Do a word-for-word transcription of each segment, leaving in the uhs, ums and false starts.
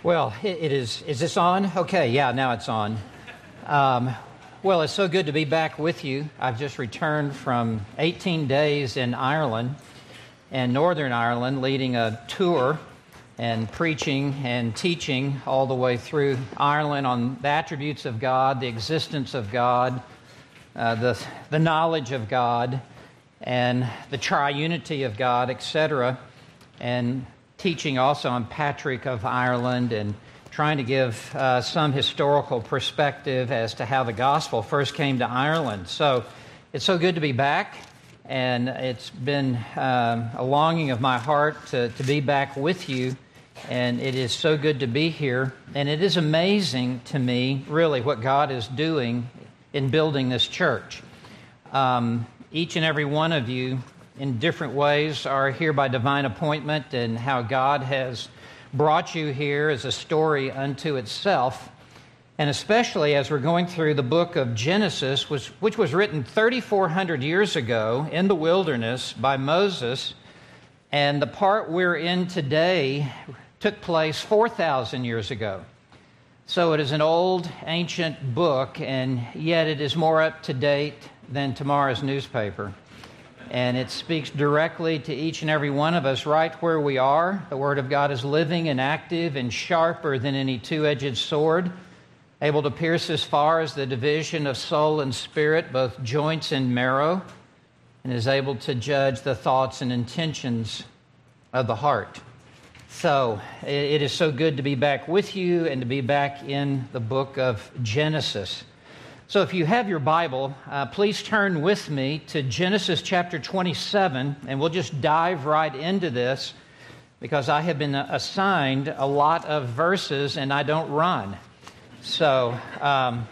Well, it, it is. Is this on? Okay, yeah, now it's on. Um, well, it's so good to be back with you. I've just returned from eighteen days in Ireland and Northern Ireland, leading a tour and preaching and teaching all the way through Ireland on the attributes of God, the existence of God, uh, the the knowledge of God, and the triunity of God, et cetera, and teaching also on Patrick of Ireland and trying to give uh, some historical perspective as to how the gospel first came to Ireland. So it's so good to be back, and it's been um, a longing of my heart to, to be back with you, and it is so good to be here. And it is amazing to me, really, what God is doing in building this church. Um, each and every one of you in different ways are here by divine appointment, and how God has brought you here is a story unto itself. And especially as we're going through the book of Genesis, which, which was written thirty-four hundred years ago in the wilderness by Moses, and the part we're in today took place four thousand years ago. So it is an old, ancient book, and yet it is more up to date than tomorrow's newspaper. And it speaks directly to each and every one of us right where we are. The Word of God is living and active and sharper than any two-edged sword, able to pierce as far as the division of soul and spirit, both joints and marrow, and is able to judge the thoughts and intentions of the heart. So it is so good to be back with you and to be back in the book of Genesis. So if you have your Bible, uh, please turn with me to Genesis chapter twenty-seven, and we'll just dive right into this because I have been assigned a lot of verses and I don't run. So um,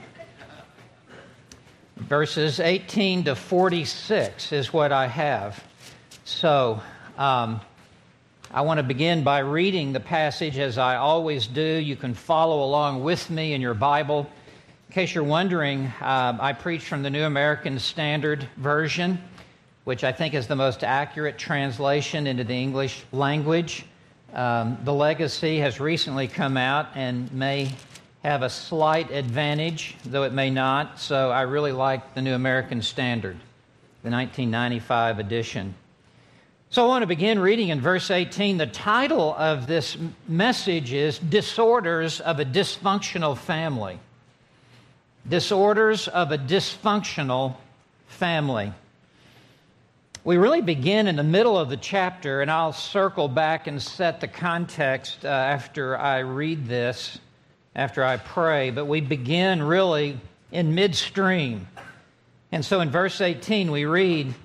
verses eighteen to forty-six is what I have. So um, I want to begin by reading the passage as I always do. You can follow along with me in your Bible. In case you're wondering, uh, I preach from the New American Standard Version, which I think is the most accurate translation into the English language. Um, the Legacy has recently come out and may have a slight advantage, though it may not. So I really like the New American Standard, the nineteen ninety-five edition. So I want to begin reading in verse eighteen. The title of this message is Disorders of a Dysfunctional Family. Disorders of a dysfunctional family. We really begin in the middle of the chapter, and I'll circle back and set the context uh, after I read this, after I pray, but we begin really in midstream. And so in verse eighteen we read,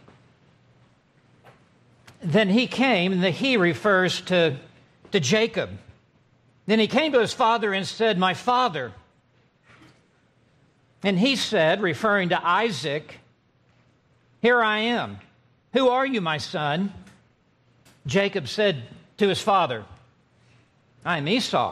Then he came, and the he refers to, to Jacob. Then he came to his father and said, My father. And he said, referring to Isaac, Here I am. Who are you, my son? Jacob said to his father, I am Esau.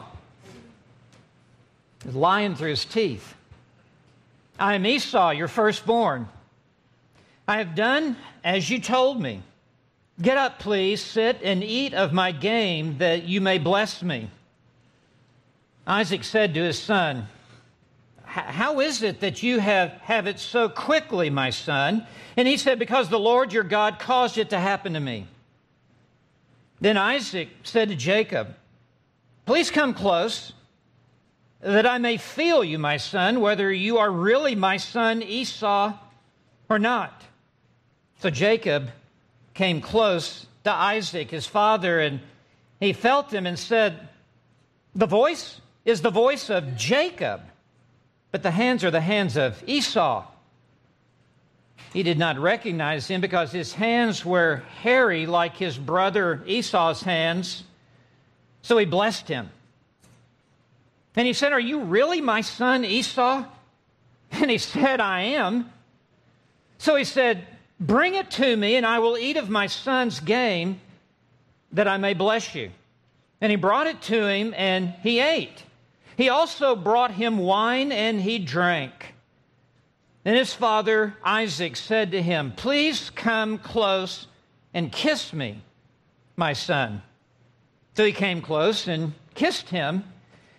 He's lying through his teeth. I am Esau, your firstborn. I have done as you told me. Get up, please, sit and eat of my game that you may bless me. Isaac said to his son, How is it that you have, have it so quickly, my son? And he said, Because the Lord your God caused it to happen to me. Then Isaac said to Jacob, Please come close, that I may feel you, my son, whether you are really my son Esau or not. So Jacob came close to Isaac, his father, and he felt him and said, The voice is the voice of Jacob, but the hands are the hands of Esau. He did not recognize him because his hands were hairy like his brother Esau's hands. So he blessed him. And he said, Are you really my son Esau? And he said, I am. So he said, Bring it to me, and I will eat of my son's game, that I may bless you. And he brought it to him, and he ate. He also brought him wine, and he drank. Then his father Isaac said to him, Please come close and kiss me, my son. So he came close and kissed him.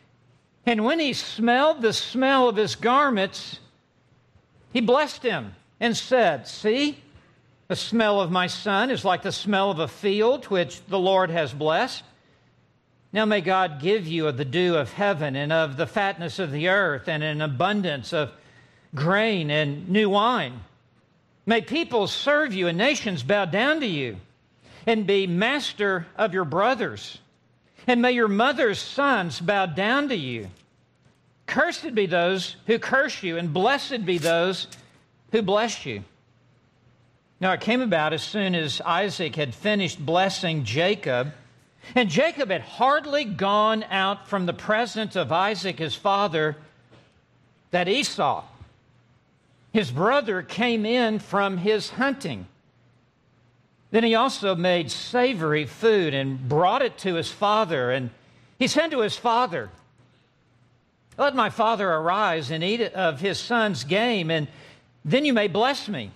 And when he smelled the smell of his garments, he blessed him and said, "See, the smell of my son is like the smell of a field which the Lord has blessed. Now may God give you of the dew of heaven and of the fatness of the earth and an abundance of grain and new wine. May peoples serve you and nations bow down to you and be master of your brothers. And may your mother's sons bow down to you. Cursed be those who curse you, and blessed be those who bless you." Now it came about as soon as Isaac had finished blessing Jacob, and Jacob had hardly gone out from the presence of Isaac his father, that Esau, his brother, came in from his hunting. Then he also made savory food and brought it to his father, and he said to his father, "Let my father arise and eat of his son's game, and then you may bless me."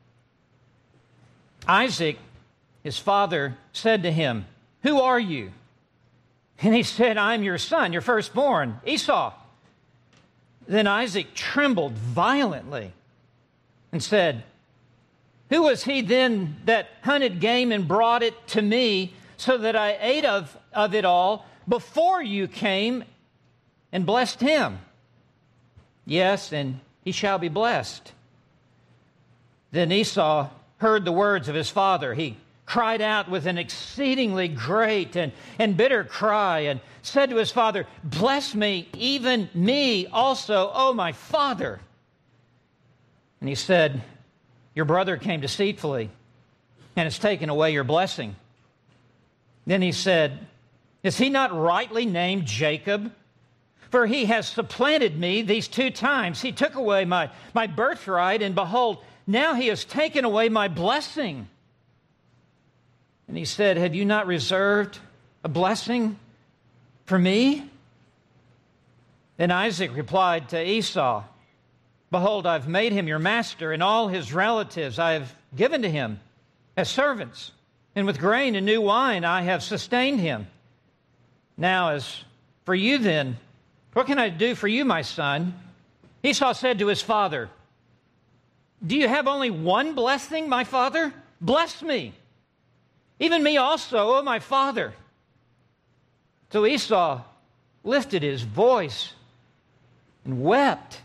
Isaac, his father, said to him, "Who are you?" And he said, "I'm your son, your firstborn, Esau." Then Isaac trembled violently and said, "Who was he then that hunted game and brought it to me, so that I ate of, of it all before you came and blessed him? Yes, and he shall be blessed." Then Esau heard the words of his father. He cried out with an exceedingly great and, and bitter cry and said to his father, "Bless me, even me also, O my father." And he said, "Your brother came deceitfully and has taken away your blessing." Then he said, "Is he not rightly named Jacob? For he has supplanted me these two times. He took away my, my birthright, and behold, now he has taken away my blessing." And he said, "Have you not reserved a blessing for me?" Then Isaac replied to Esau, "Behold, I've made him your master, and all his relatives I have given to him as servants, and with grain and new wine I have sustained him. Now as for you then, what can I do for you, my son?" Esau said to his father, "Do you have only one blessing, my father? Bless me, even me also, O my father." So Esau lifted his voice and wept.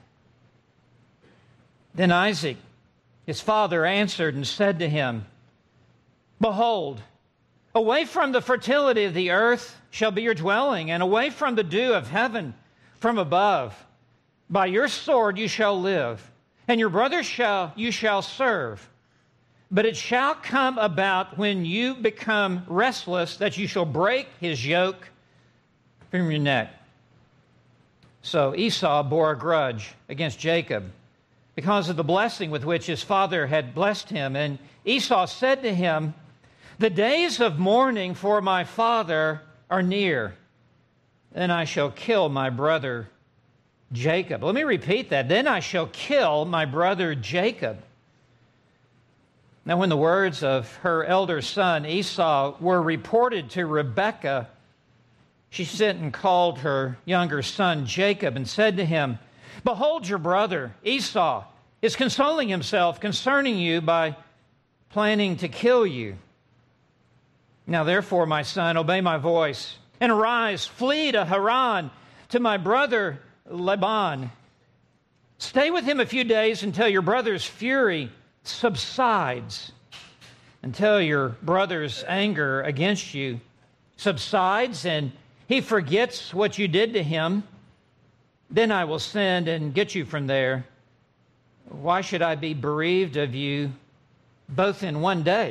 Then Isaac, his father, answered and said to him, "Behold, away from the fertility of the earth shall be your dwelling, and away from the dew of heaven from above. By your sword you shall live, and your brother shall you shall serve. But it shall come about when you become restless that you shall break his yoke from your neck." So Esau bore a grudge against Jacob because of the blessing with which his father had blessed him. And Esau said to him, "The days of mourning for my father are near. Then I shall kill my brother Jacob." Let me repeat that. "Then I shall kill my brother Jacob." Now when the words of her elder son Esau were reported to Rebekah, she sent and called her younger son Jacob and said to him, "Behold, your brother Esau is consoling himself concerning you by planning to kill you. Now therefore, my son, obey my voice, and arise, flee to Haran, to my brother Laban. Stay with him a few days until your brother's fury subsides, until your brother's anger against you subsides, and he forgets what you did to him. Then I will send and get you from there. Why should I be bereaved of you both in one day?"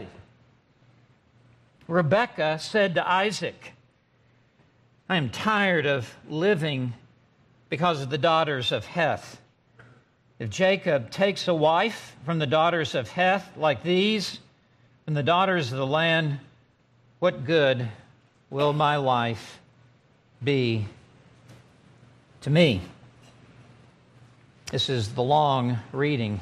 Rebekah said to Isaac, "I am tired of living because of the daughters of Heth. If Jacob takes a wife from the daughters of Heth like these, from the daughters of the land, what good will my life be to me?" This is the long reading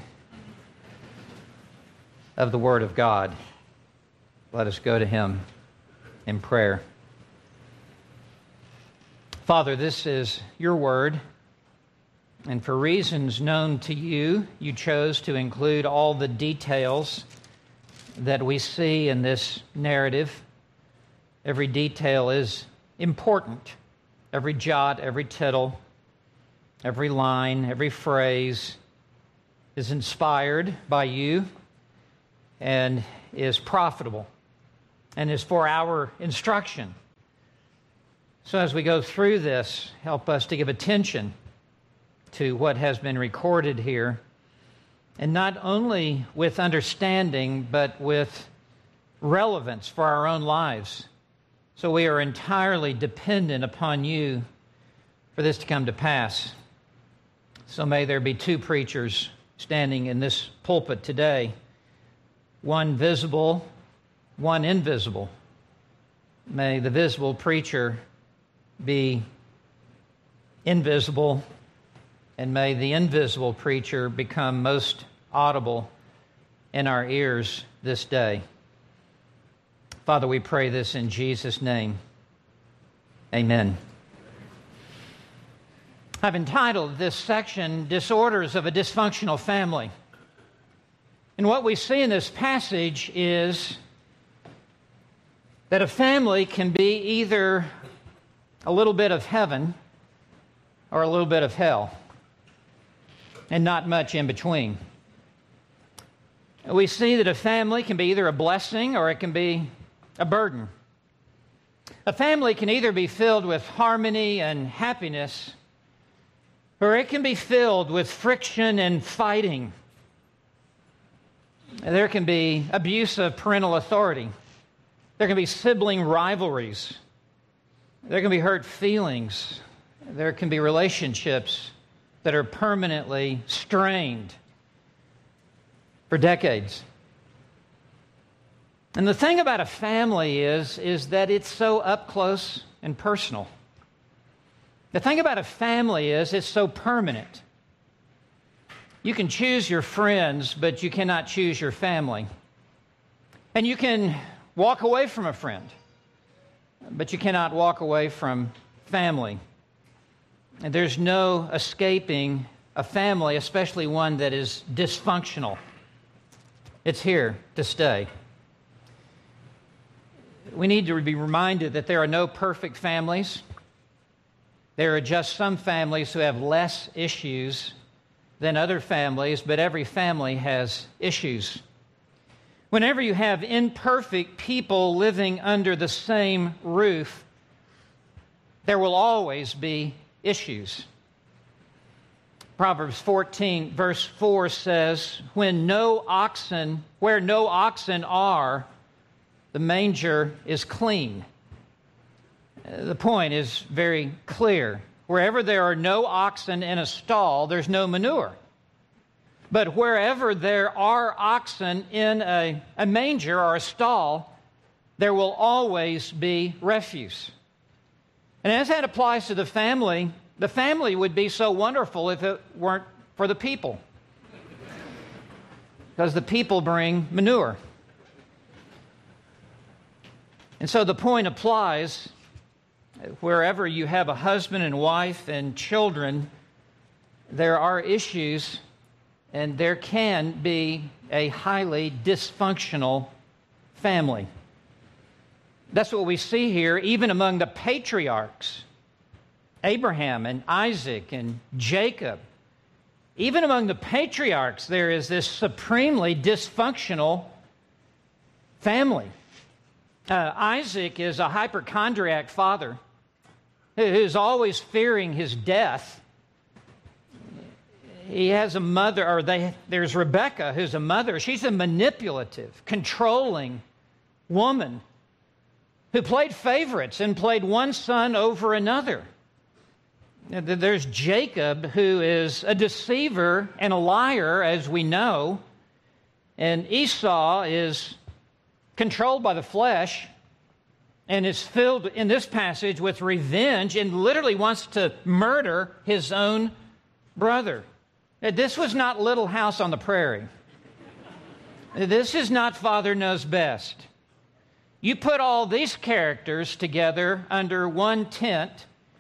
of the Word of God. Let us go to Him in prayer. Father, this is your word, and for reasons known to you, you chose to include all the details that we see in this narrative. Every detail is important. Every jot, every tittle, every line, every phrase is inspired by you and is profitable and is for our instruction. So as we go through this, help us to give attention to what has been recorded here, and not only with understanding, but with relevance for our own lives. So we are entirely dependent upon you for this to come to pass. So may there be two preachers standing in this pulpit today, one visible, one invisible. May the visible preacher be invisible, and may the invisible preacher become most audible in our ears this day. Father, we pray this in Jesus' name. Amen. I've entitled this section, Disorders of a Dysfunctional Family. And what we see in this passage is that a family can be either a little bit of heaven or a little bit of hell, and not much in between. We see that a family can be either a blessing or it can be a burden. A family can either be filled with harmony and happiness, or it can be filled with friction and fighting. There can be abuse of parental authority. There can be sibling rivalries. There can be hurt feelings. There can be relationships that are permanently strained for decades. And the thing about a family is, is that it's so up close and personal. The thing about a family is it's so permanent. You can choose your friends, but you cannot choose your family. And you can walk away from a friend, but you cannot walk away from family. And there's no escaping a family, especially one that is dysfunctional. It's here to stay. We need to be reminded that there are no perfect families. There are just some families who have less issues than other families, but every family has issues. Whenever you have imperfect people living under the same roof, there will always be issues. Proverbs fourteen, verse four says, When no oxen, where no oxen are, the manger is clean. The point is very clear. Wherever there are no oxen in a stall, there's no manure. But wherever there are oxen in a, a manger or a stall, there will always be refuse. And as that applies to the family, the family would be so wonderful if it weren't for the people. Because the people bring manure. And so the point applies wherever you have a husband and wife and children, there are issues, and there can be a highly dysfunctional family. That's what we see here, even among the patriarchs, Abraham and Isaac and Jacob. Even among the patriarchs, there is this supremely dysfunctional family. Uh, Isaac is a hypochondriac father who's always fearing his death. He has a mother, or they, there's Rebekah, who's a mother. She's a manipulative, controlling woman who played favorites and played one son over another. There's Jacob, who is a deceiver and a liar, as we know. And Esau is controlled by the flesh and is filled in this passage with revenge and literally wants to murder his own brother. This was not Little House on the Prairie. This is not Father Knows Best. You put all these characters together under one tent,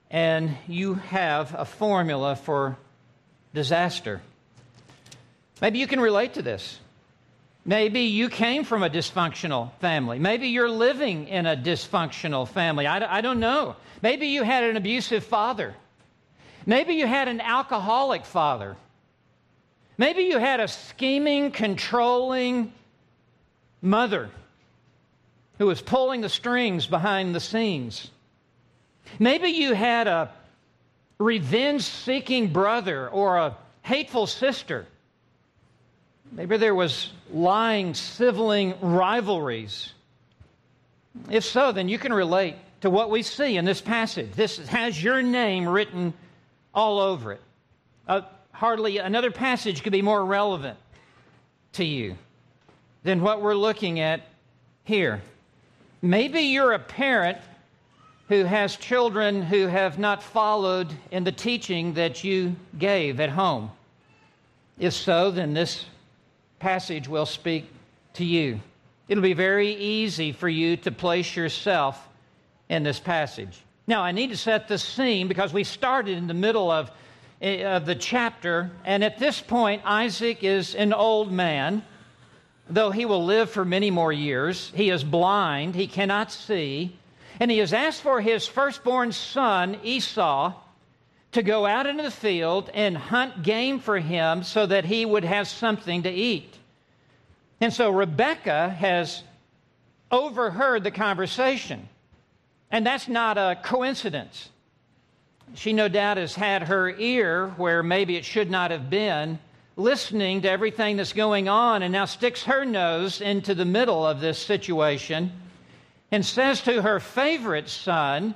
and you have a formula for disaster. Maybe you can relate to this. Maybe you came from a dysfunctional family. Maybe you're living in a dysfunctional family. I, I don't know. Maybe you had an abusive father. Maybe you had an alcoholic father. Maybe you had a scheming, controlling mother who was pulling the strings behind the scenes. Maybe you had a revenge-seeking brother or a hateful sister. Maybe there was lying, sibling rivalries. If so, then you can relate to what we see in this passage. This has your name written all over it. Uh, hardly another passage could be more relevant to you than what we're looking at here. Maybe you're a parent who has children who have not followed in the teaching that you gave at home. If so, then this passage will speak to you. It'll be very easy for you to place yourself in this passage. Now, I need to set the scene because we started in the middle of, of the chapter, and at this point, Isaac is an old man, though he will live for many more years. He is blind, he cannot see, and he has asked for his firstborn son, Esau, to go out into the field and hunt game for him so that he would have something to eat. And so Rebekah has overheard the conversation. And that's not a coincidence. She no doubt has had her ear where maybe it should not have been, listening to everything that's going on, and now sticks her nose into the middle of this situation and says to her favorite son,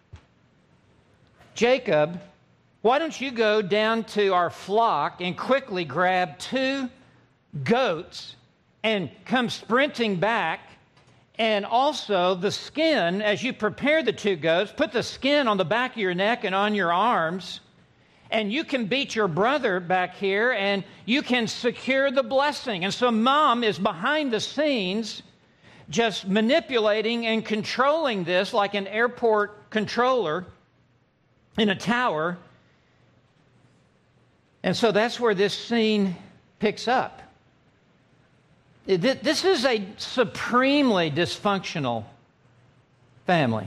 Jacob, why don't you go down to our flock and quickly grab two goats and come sprinting back, and also the skin, as you prepare the two goats, put the skin on the back of your neck and on your arms, and you can beat your brother back here, and you can secure the blessing. And so mom is behind the scenes, just manipulating and controlling this like an airport controller in a tower. And so that's where this scene picks up. This is a supremely dysfunctional family.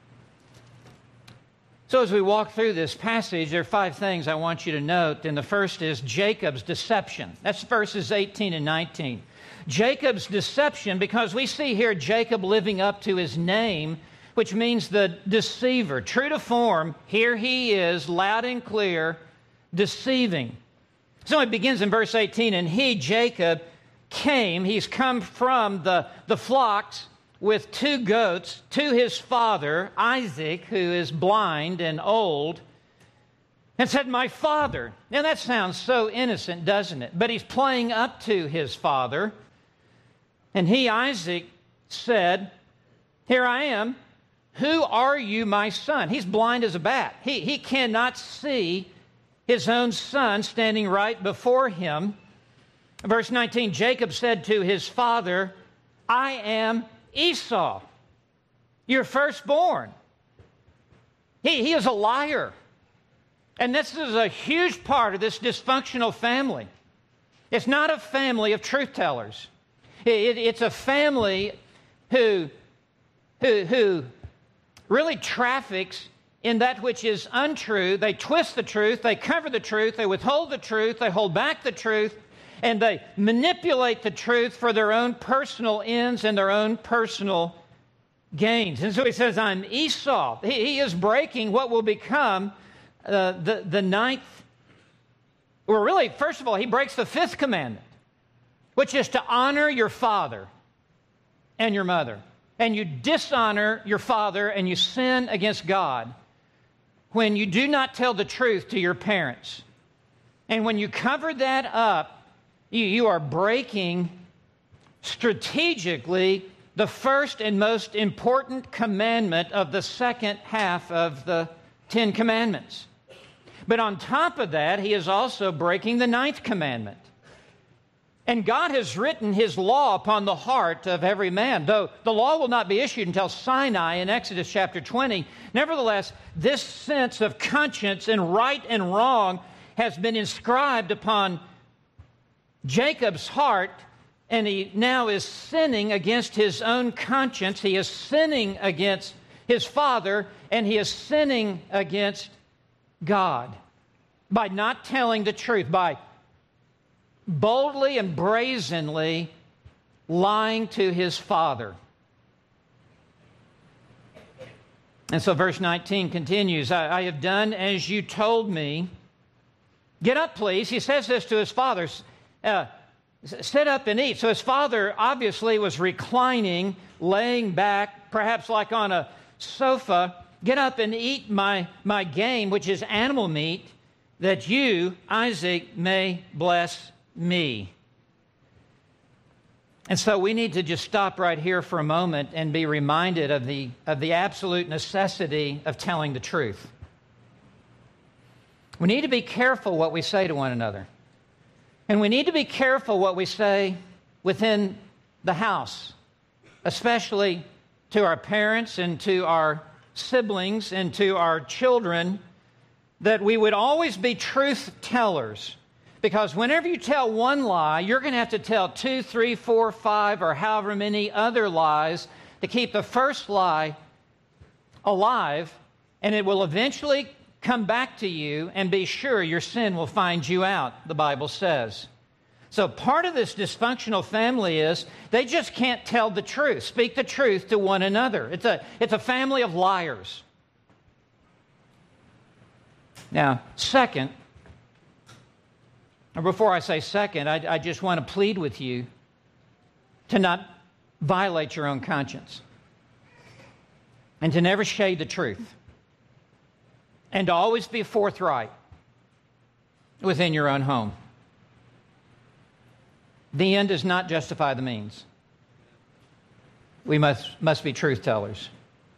So as we walk through this passage, there are five things I want you to note. And the first is Jacob's deception. That's verses eighteen and nineteen. Jacob's deception, because we see here Jacob living up to his name, which means the deceiver. True to form, here he is, loud and clear, deceiving. So it begins in verse eighteen, and he, Jacob, came, he's come from the, the flocks with two goats to his father, Isaac, who is blind and old, and said, my father. Now that sounds so innocent, doesn't it? But he's playing up to his father. And he, Isaac, said, here I am. Who are you, my son? He's blind as a bat. He, he cannot see his own son standing right before him. Verse nineteen, Jacob said to his father, I am Esau, your firstborn. He, he is a liar. And this is a huge part of this dysfunctional family. It's not a family of truth tellers. It, it, it's a family who, who, who really traffics in that which is untrue. They twist the truth, they cover the truth, they withhold the truth, they hold back the truth, and they manipulate the truth for their own personal ends and their own personal gains. And so he says, I'm Esau. He, he is breaking what will become uh, the, the ninth, or really, first of all, he breaks the fifth commandment, which is to honor your father and your mother. And you dishonor your father and you sin against God when you do not tell the truth to your parents. And when you cover that up, you, you are breaking strategically the first and most important commandment of the second half of the Ten Commandments. But on top of that, he is also breaking the ninth commandment. And God has written his law upon the heart of every man. Though the law will not be issued until Sinai in Exodus chapter twenty, nevertheless, this sense of conscience and right and wrong has been inscribed upon Jacob's heart, and he now is sinning against his own conscience. He is sinning against his father, and he is sinning against God by not telling the truth, by boldly and brazenly lying to his father. And so verse nineteen continues, I, I have done as you told me. Get up, please. He says this to his father. Uh, sit up and eat. So his father obviously was reclining, laying back, perhaps like on a sofa. Get up and eat my, my game, which is animal meat, that you, Isaac, may bless me. And so we need to just stop right here for a moment and be reminded of the, of the absolute necessity of telling the truth. We need to be careful what we say to one another. And we need to be careful what we say within the house, especially to our parents and to our siblings and to our children, that we would always be truth tellers. Because whenever you tell one lie, you're going to have to tell two, three, four, five, or however many other lies to keep the first lie alive, and it will eventually come back to you, and be sure your sin will find you out, the Bible says. So part of this dysfunctional family is they just can't tell the truth, speak the truth to one another. It's a, it's a family of liars. Now, second, or before I say second, I, I just want to plead with you to not violate your own conscience and to never shade the truth and to always be forthright within your own home. The end does not justify the means. We must, must be truth tellers.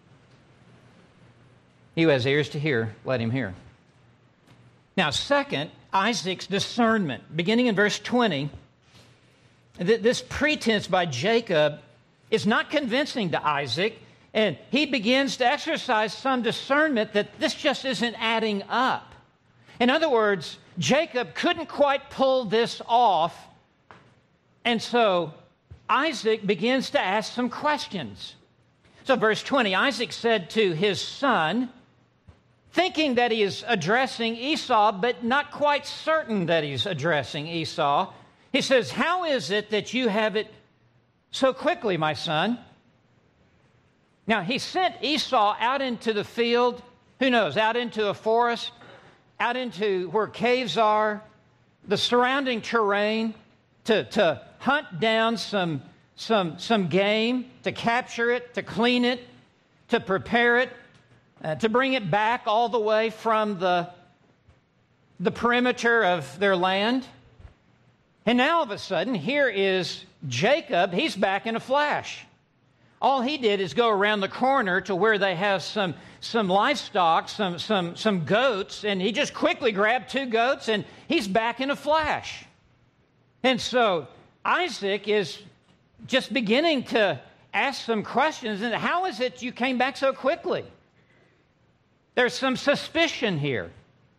He who has ears to hear, let him hear. Now, second, Isaac's discernment. Beginning in verse twenty, th- this pretense by Jacob is not convincing to Isaac, and he begins to exercise some discernment that this just isn't adding up. In other words, Jacob couldn't quite pull this off, and so Isaac begins to ask some questions. So verse twenty, Isaac said to his son, thinking that he is addressing Esau, but not quite certain that he's addressing Esau, he says, how is it that you have it so quickly, my son? Now, he sent Esau out into the field, who knows, out into a forest, out into where caves are, the surrounding terrain, to, to hunt down some, some, some game, to capture it, to clean it, to prepare it, uh, to bring it back all the way from the, the perimeter of their land. And now all of a sudden, here is Jacob. He's back in a flash. All he did is go around the corner to where they have some, some livestock, some, some, some goats, and he just quickly grabbed two goats, and he's back in a flash. And so Isaac is just beginning to ask some questions. And how is it you came back so quickly? There's some suspicion here.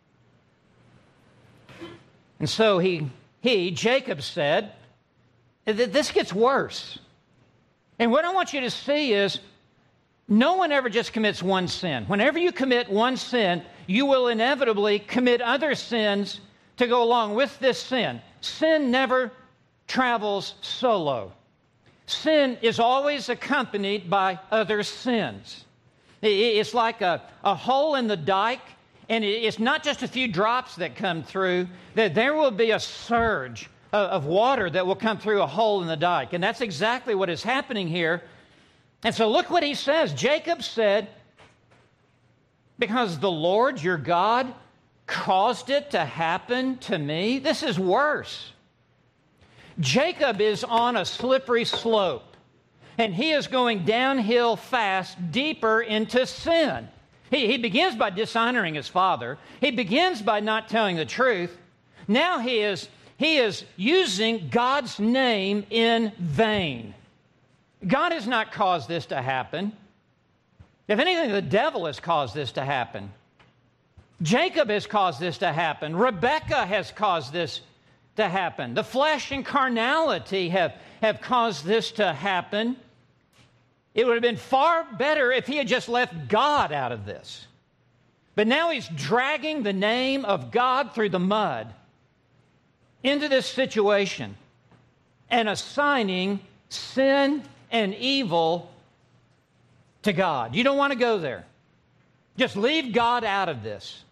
And so he, he Jacob said, this gets worse. And what I want you to see is no one ever just commits one sin. Whenever you commit one sin, you will inevitably commit other sins to go along with this sin. Sin never travels solo. Sin is always accompanied by other sins. It's like a, a hole in the dike, and it's not just a few drops that come through. That there will be a surge of water that will come through a hole in the dike. And that's exactly what is happening here. And so look what he says. Jacob said, because the Lord your God caused it to happen to me. This is worse. Jacob is on a slippery slope, and he is going downhill fast, deeper into sin. He, he begins by dishonoring his father. He begins by not telling the truth. Now he is he is using God's name in vain. God has not caused this to happen. If anything, the devil has caused this to happen. Jacob has caused this to happen. Rebekah has caused this to happen. The flesh and carnality have, have caused this to happen. It would have been far better if he had just left God out of this. But now he's dragging the name of God through the mud into this situation and assigning sin and evil to God. You don't want to go there. Just leave God out of this.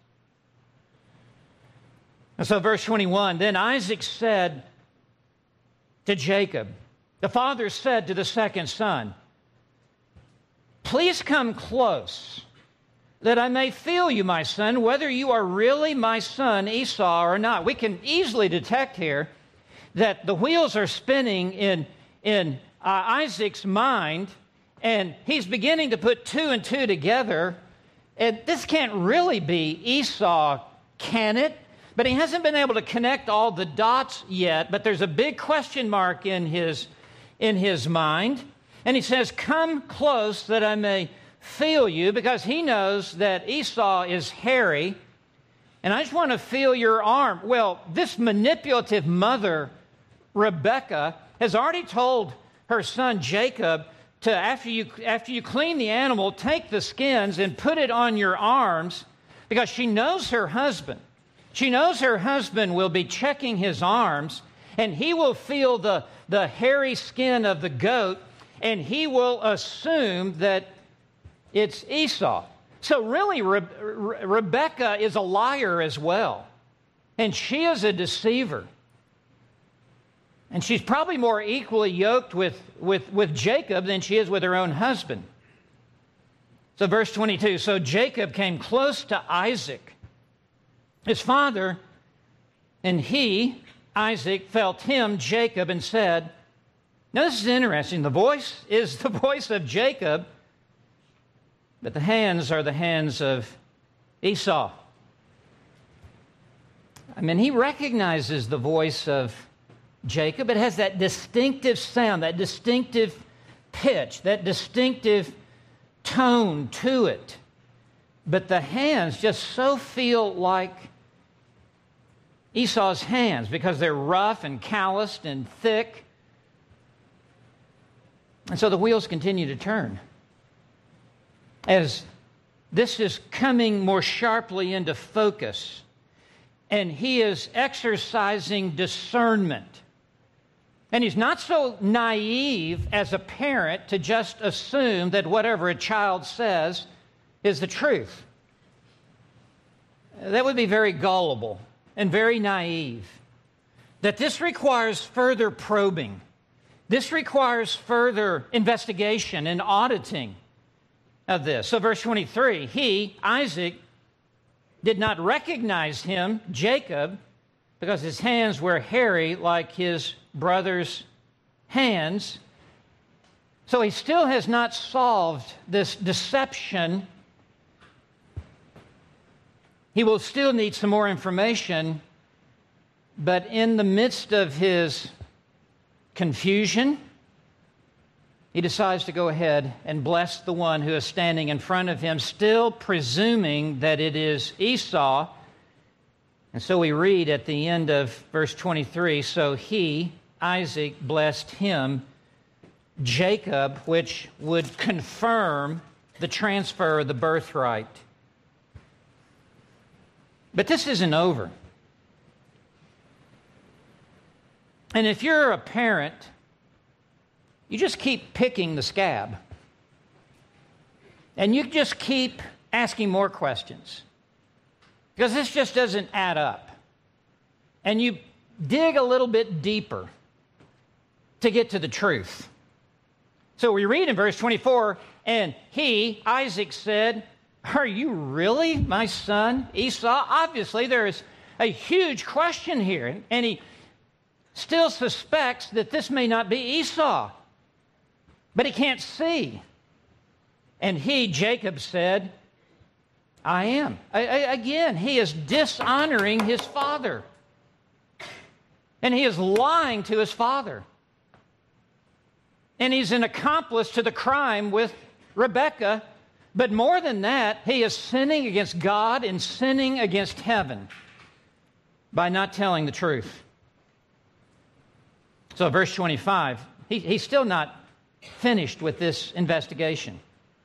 And so verse twenty-one, then Isaac said to Jacob, the father said to the second son, please come close, that I may feel you, my son, whether you are really my son Esau or not. We can easily detect here that the wheels are spinning in, in uh, Isaac's mind, and he's beginning to put two and two together. And this can't really be Esau, can it? But he hasn't been able to connect all the dots yet, but there's a big question mark in his, in his mind. And he says, come close that I may feel you, because he knows that Esau is hairy, and I just want to feel your arm. Well, this manipulative mother, Rebekah, has already told her son Jacob to, after you, after you clean the animal, take the skins and put it on your arms, because she knows her husband. She knows her husband will be checking his arms, and he will feel the, the hairy skin of the goat, and he will assume that it's Esau. So really, Re- Re- Rebekah is a liar as well, and she is a deceiver. And she's probably more equally yoked with, with, with Jacob than she is with her own husband. So verse twenty-two, so Jacob came close to Isaac, his father, and he, Isaac, felt him, Jacob, and said, now this is interesting. The voice is the voice of Jacob, but the hands are the hands of Esau. I mean, he recognizes the voice of Jacob. It has that distinctive sound, that distinctive pitch, that distinctive tone to it. But the hands just so feel like Esau's hands because they're rough and calloused and thick. And so the wheels continue to turn as this is coming more sharply into focus, and he is exercising discernment. And he's not so naive as a parent to just assume that whatever a child says is the truth. That would be very gullible and very naive. That this requires further probing. This requires further investigation and auditing of this. So verse twenty-three, he, Isaac, did not recognize him, Jacob, because his hands were hairy like his brother's hands. So he still has not solved this deception. He will still need some more information, but in the midst of his confusion, he decides to go ahead and bless the one who is standing in front of him, still presuming that it is Esau. And so we read at the end of verse twenty-three, so he, Isaac, blessed him, Jacob, which would confirm the transfer of the birthright. But this isn't over. And if you're a parent, you just keep picking the scab. And you just keep asking more questions. Because this just doesn't add up. And you dig a little bit deeper to get to the truth. So we read in verse twenty-four, and he, Isaac, said, are you really my son Esau? Obviously, there is a huge question here. And he still suspects that this may not be Esau. But he can't see. And he, Jacob, said, I am. I, I, again, he is dishonoring his father. And he is lying to his father. And he's an accomplice to the crime with Rebekah. But more than that, he is sinning against God and sinning against heaven by not telling the truth. So verse twenty-five, he, he's still not finished with this investigation.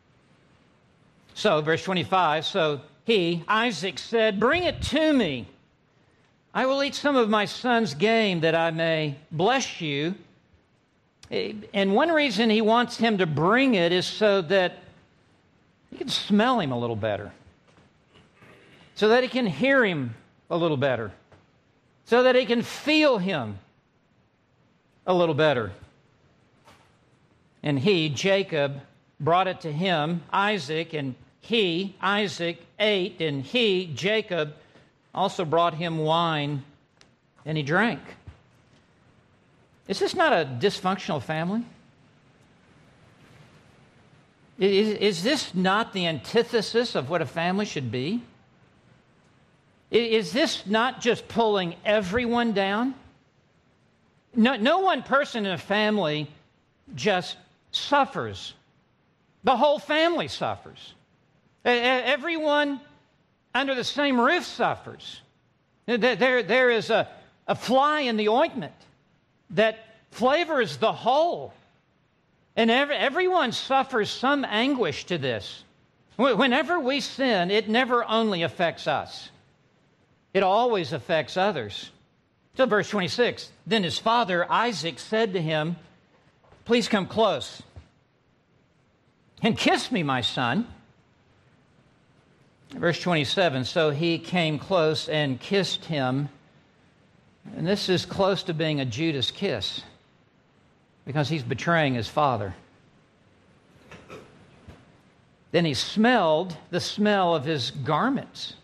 So verse twenty-five, so he, Isaac, said, "Bring it to me. I will eat some of my son's game that I may bless you." And one reason he wants him to bring it is so that he can smell him a little better, so that he can hear him a little better, so that he can feel him a little better. And he, Jacob, brought it to him, Isaac, and he, Isaac, ate, and he, Jacob, also brought him wine, and he drank. Is this not a dysfunctional family? Is, is this not the antithesis of what a family should be? Is this not just pulling everyone down? No, no one person in a family just suffers. The whole family suffers. Everyone under the same roof suffers. There, there is a, a fly in the ointment that flavors the whole. And every, everyone suffers some anguish to this. Whenever we sin, it never only affects us. It always affects others. So verse twenty-six, then his father Isaac said to him, "Please come close and kiss me, my son." Verse twenty-seven, so he came close and kissed him. And this is close to being a Judas kiss, because he's betraying his father. Then he smelled the smell of his garments.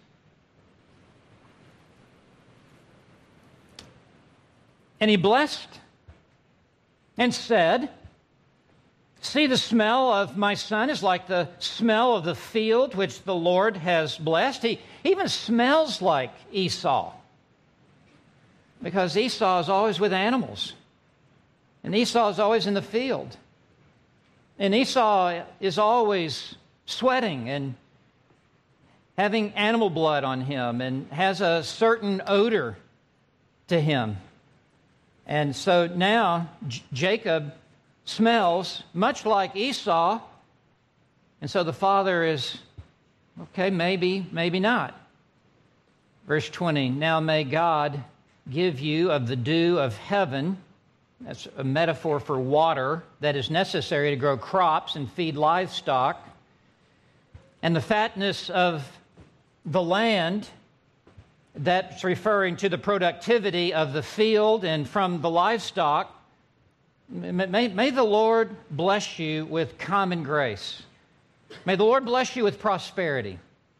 And he blessed and said, "See, the smell of my son is like the smell of the field which the Lord has blessed." He even smells like Esau, because Esau is always with animals. And Esau is always in the field. And Esau is always sweating and having animal blood on him and has a certain odor to him. And so now J- Jacob smells much like Esau. And so the father is, okay, maybe, maybe not. Verse twenty, now may God give you of the dew of heaven. That's a metaphor for water that is necessary to grow crops and feed livestock. And the fatness of the land, that's referring to the productivity of the field and from the livestock. May, may the Lord bless you with common grace. May the Lord bless you with prosperity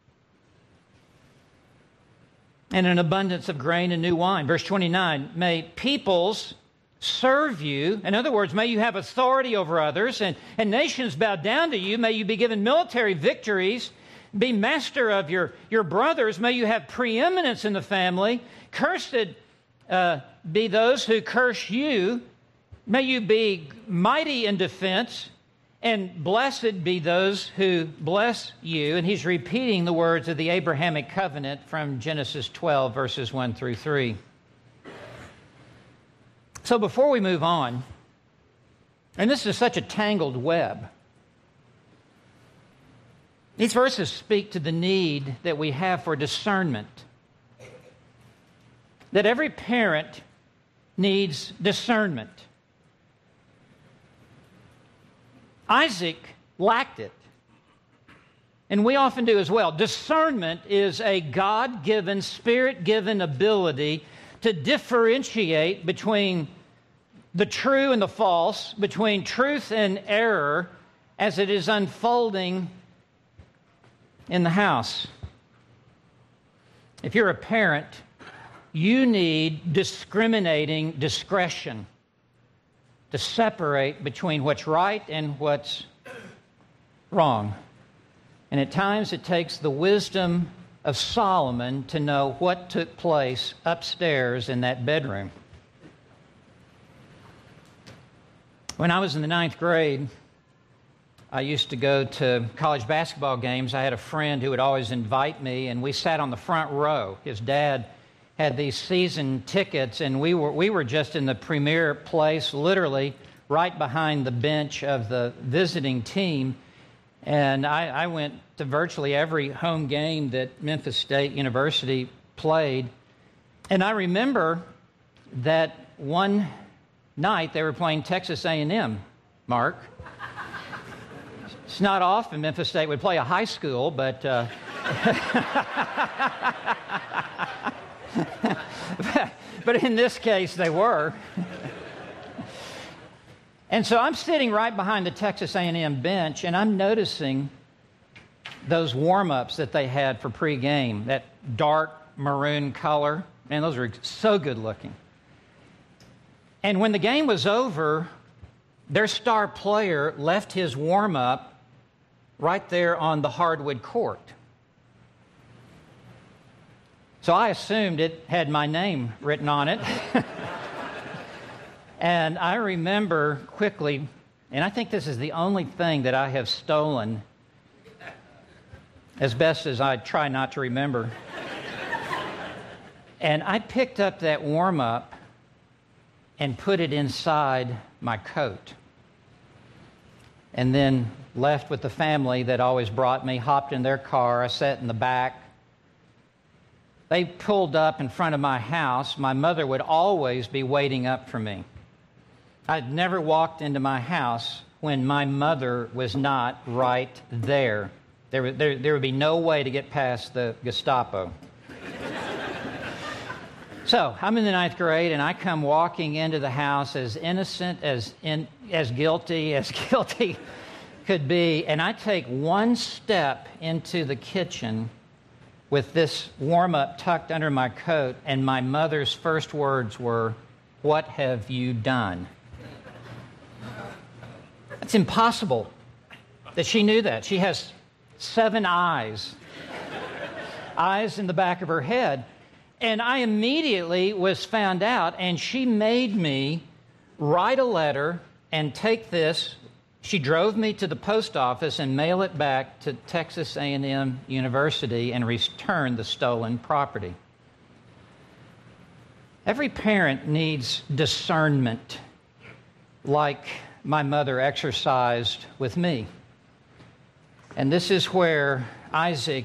and an abundance of grain and new wine. Verse twenty-nine, may peoples serve you. In other words, may you have authority over others, and, and nations bow down to you. May you be given military victories, be master of your, your brothers. May you have preeminence in the family. Cursed uh, be those who curse you. May you be mighty in defense, and blessed be those who bless you. And he's repeating the words of the Abrahamic covenant from Genesis twelve, verses one through three. So before we move on, and this is such a tangled web, these verses speak to the need that we have for discernment. That every parent needs discernment. Isaac lacked it, and we often do as well. Discernment is a God-given, Spirit-given ability to differentiate between the true and the false, between truth and error as it is unfolding in the house. If you're a parent, you need discriminating discretion to separate between what's right and what's wrong. And at times it takes the wisdom of Solomon to know what took place upstairs in that bedroom. When I was in the ninth grade, I used to go to college basketball games. I had a friend who would always invite me, and we sat on the front row. His dad had these season tickets, and we were we were just in the premier place, literally right behind the bench of the visiting team. And I, I went to virtually every home game that Memphis State University played. And I remember that one night they were playing Texas A and M, Mark. It's not often Memphis State would play a high school, but, uh, but but in this case they were. And so I'm sitting right behind the Texas A and M bench, and I'm noticing those warm-ups that they had for pregame, that dark maroon color. Man, those were so good looking. And when the game was over, their star player left his warm-up right there on the hardwood court. So I assumed it had my name written on it. And I remember quickly, and I think this is the only thing that I have stolen, as best as I try not to remember. And I picked up that warm-up and put it inside my coat. And then left with the family that always brought me, hopped in their car. I sat in the back. They pulled up in front of my house. My mother would always be waiting up for me. I'd never walked into my house when my mother was not right there. There, would- there, there would be no way to get past the Gestapo. So I'm in the ninth grade, and I come walking into the house as innocent, as in, as guilty, as guilty could be, and I take one step into the kitchen with this warm-up tucked under my coat, and my mother's first words were, "What have you done?" It's impossible that she knew that. She has seven eyes, eyes in the back of her head. And I immediately was found out, and she made me write a letter and take this. She drove me to the post office and mail it back to Texas A and M University and return the stolen property. Every parent needs discernment like my mother exercised with me. And this is where Isaac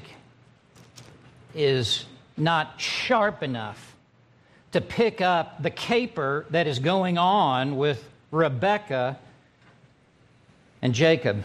is not sharp enough to pick up the caper that is going on with Rebekah and Jacob.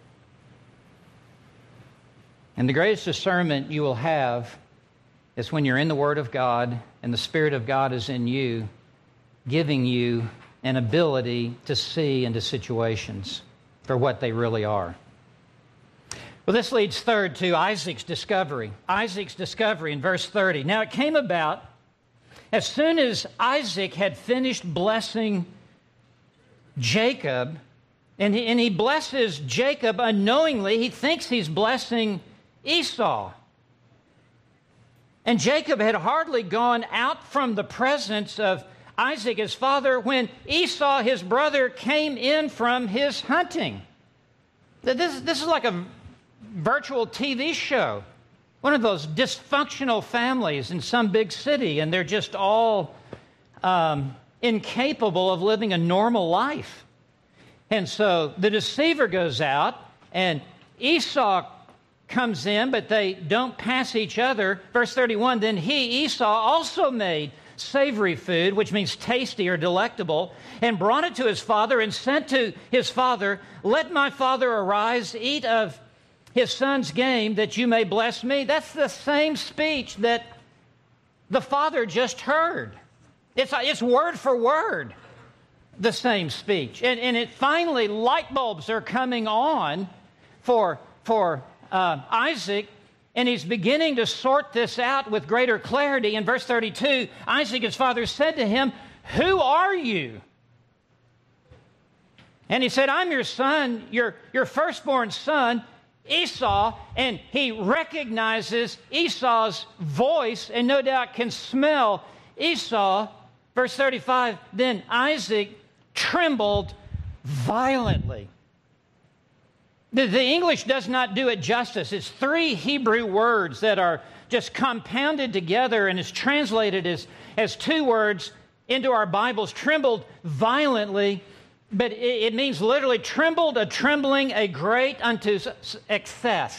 And the greatest discernment you will have is when you're in the Word of God and the Spirit of God is in you, giving you an ability to see into situations for what they really are. Well, this leads third to Isaac's discovery. Isaac's discovery in verse thirty. Now, it came about as soon as Isaac had finished blessing Jacob, and he, and he blesses Jacob unknowingly. He thinks he's blessing Esau. And Jacob had hardly gone out from the presence of Isaac, his father, when Esau, his brother, came in from his hunting. This, this is like a virtual T V show. One of those dysfunctional families in some big city, and they're just all um, incapable of living a normal life. And so the deceiver goes out, and Esau comes in, but they don't pass each other. Verse thirty-one, then he, Esau, also made savory food, which means tasty or delectable, and brought it to his father and sent to his father, let my father arise, eat of his son's game, that you may bless me. That's the same speech that the father just heard. It's, it's word for word the same speech. And, and it finally, light bulbs are coming on for, for uh, Isaac, and he's beginning to sort this out with greater clarity. In verse thirty-two, Isaac, his father, said to him, who are you? And he said, I'm your son, your, your firstborn son, Esau. And he recognizes Esau's voice and no doubt can smell Esau. Verse thirty-five, then Isaac trembled violently. The, the English does not do it justice. It's three Hebrew words that are just compounded together and is translated as, as two words into our Bibles. Trembled violently, but it, it means literally trembled, a trembling, a great unto excess.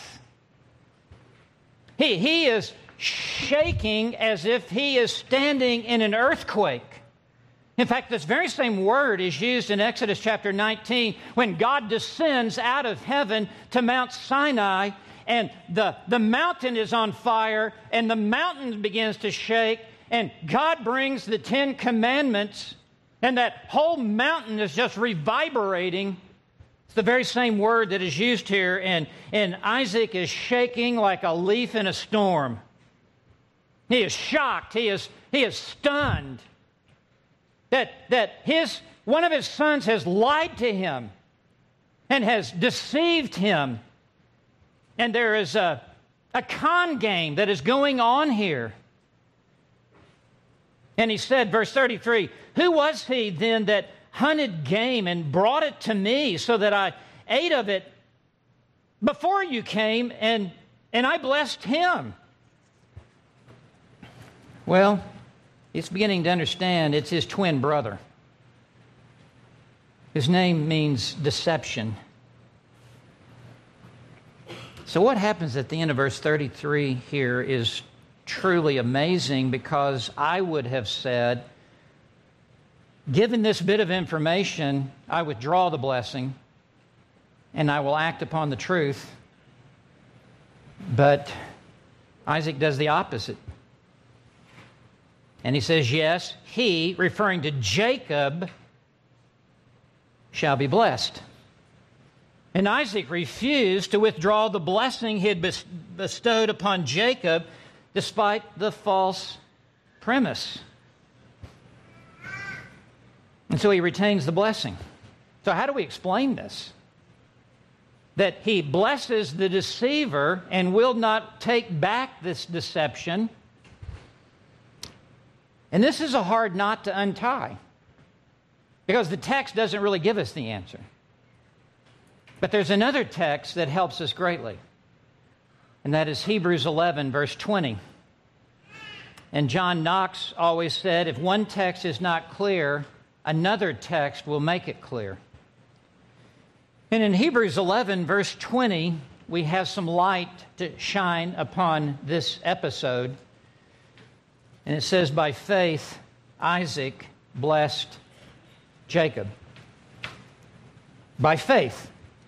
He, he is shaking as if he is standing in an earthquake. In fact, this very same word is used in Exodus chapter nineteen when God descends out of heaven to Mount Sinai, and the, the mountain is on fire, and the mountain begins to shake, and God brings the Ten Commandments, and that whole mountain is just reverberating. It's the very same word that is used here, and, and Isaac is shaking like a leaf in a storm. He is shocked. He is, he is stunned that, that his, one of his sons has lied to him and has deceived him. And there is a, a con game that is going on here. And he said, verse thirty-three, who was he then that hunted game and brought it to me so that I ate of it before you came, and, and I blessed him? Well, he's beginning to understand it's his twin brother. His name means deception. So what happens at the end of verse thirty-three here is truly amazing, because I would have said, given this bit of information, I withdraw the blessing and I will act upon the truth. But Isaac does the opposite. And he says, yes, he, referring to Jacob, shall be blessed. And Isaac refused to withdraw the blessing he had bestowed upon Jacob despite the false premise. And so he retains the blessing. So how do we explain this? That he blesses the deceiver and will not take back this deception. And this is a hard knot to untie, because the text doesn't really give us the answer. But there's another text that helps us greatly, and that is Hebrews eleven, verse twenty. And John Knox always said, if one text is not clear, another text will make it clear. And in Hebrews eleven, verse twenty, we have some light to shine upon this episode. And it says, by faith, Isaac blessed Jacob. By faith.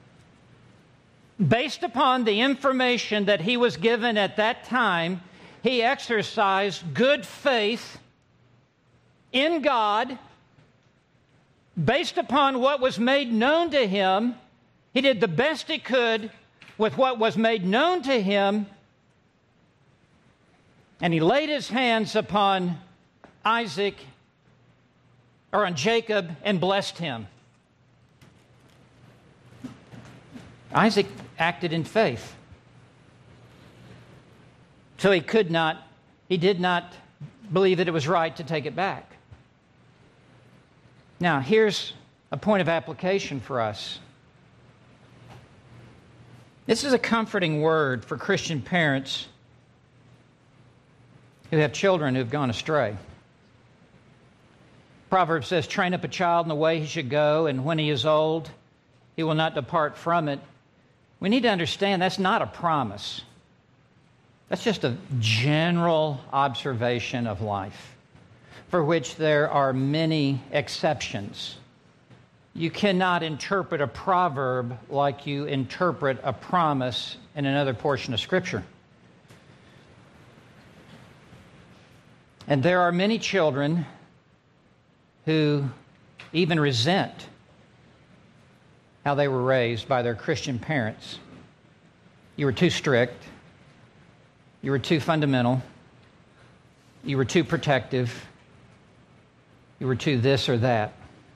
Based upon the information that he was given at that time, he exercised good faith in God. Based upon what was made known to him, he did the best he could with what was made known to him. And he laid his hands upon Isaac, or on Jacob, and blessed him. Isaac acted in faith. So he could not, he did not believe that it was right to take it back. Now, here's a point of application for us. This is a comforting word for Christian parents who have children who have gone astray. Proverbs says, train up a child in the way he should go, and when he is old, he will not depart from it. We need to understand that's not a promise. That's just a general observation of life, for which there are many exceptions. You cannot interpret a proverb like you interpret a promise in another portion of Scripture. And there are many children who even resent how they were raised by their Christian parents. You were too strict. You were too fundamental. You were too protective. You were too this or that.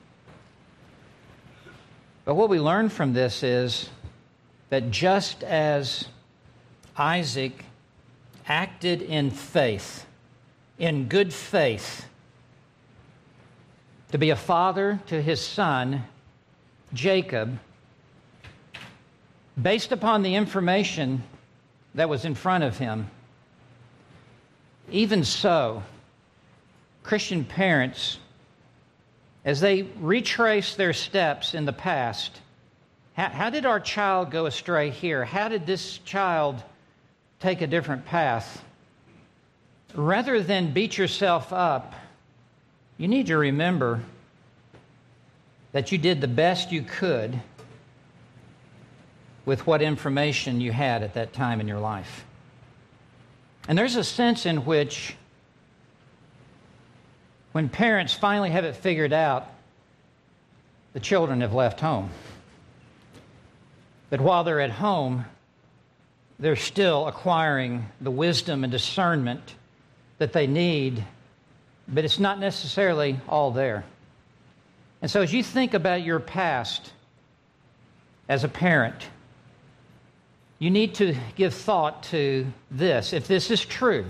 But what we learn from this is that just as Isaac acted in faith, in good faith, to be a father to his son, Jacob based upon the information that was in front of him. Even so, Christian parents, as they retrace their steps in the past, how, how did our child go astray here? How did this child take a different path? Rather than beat yourself up, you need to remember that you did the best you could with what information you had at that time in your life. And there's a sense in which when parents finally have it figured out, the children have left home. But while they're at home, they're still acquiring the wisdom and discernment that they need, but it's not necessarily all there. And so as you think about your past as a parent, you need to give thought to this. If this is true,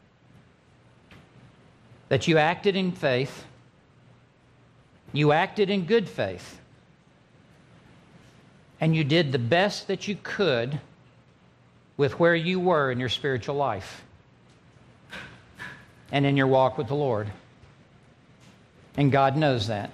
that you acted in faith, you acted in good faith, and you did the best that you could with where you were in your spiritual life and in your walk with the Lord. And God knows that.